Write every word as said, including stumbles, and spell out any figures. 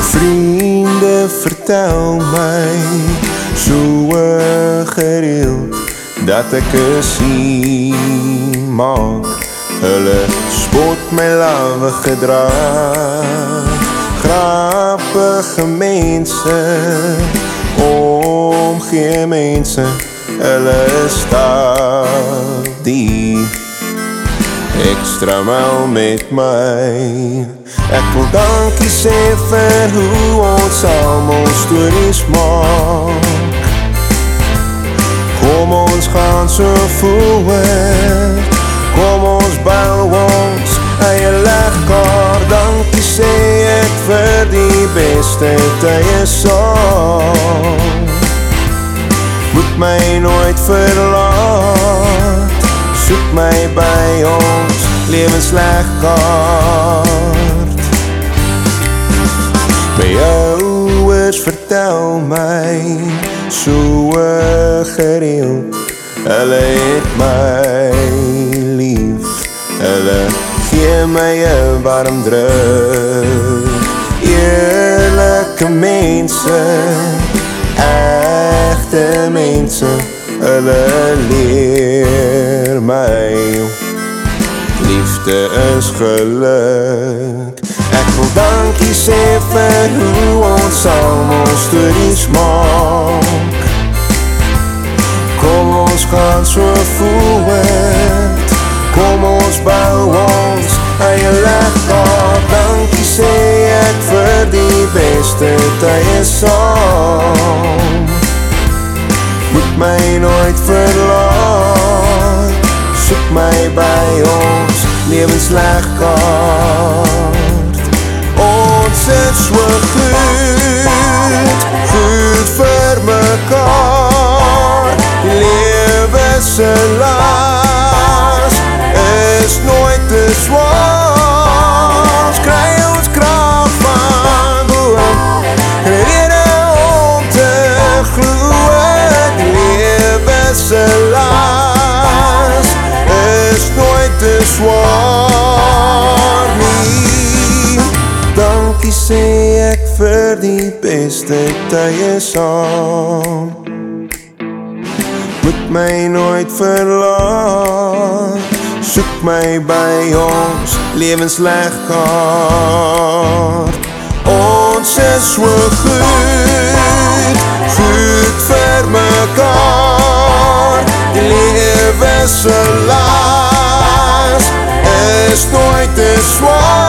Vriende, vertel my so gereeld dat ek 'n sien maak. Hulle spot my lawe gedrag. Grappige mense, omgee mense, hulle stap die extra myl met my. Ek wil dankie sê vir hoe ons almal stories maak. Kom ons gaan so voort, kom ons bou ons eie legkaart. Dankie sê ek vir die beste tye saam. Moet my nooit verlaat, soek my by ons lewenslegkaart. My ouers vertel my so gereeld, hulle het my lief, hulle gee my 'n warm druk. Eerlike mense, egte mense, hulle leer my liefde is geluk. Ek wil dankie sê vir hoe ons almal stories maak. Kom ons gaan so voort, kom ons bou ons eie legkaart. Dankie sê ek vir die beste tye saam. Moet my nooit verlaat, soek my by ons lewenslegkaart. Ons is so goed, goed vir mekaar. Die lewe se las is nooit te swaar. Kry ons krag van bo, rede om te glo. Die lewe se las is nooit te swaar nie. Dankie sê ek vir die beste tye saam. Moet my nooit verlaat, soek my by ons lewenslegkaart. Ons is so goed, goed vir mekaar. Die lewe se las is nooit te swaar.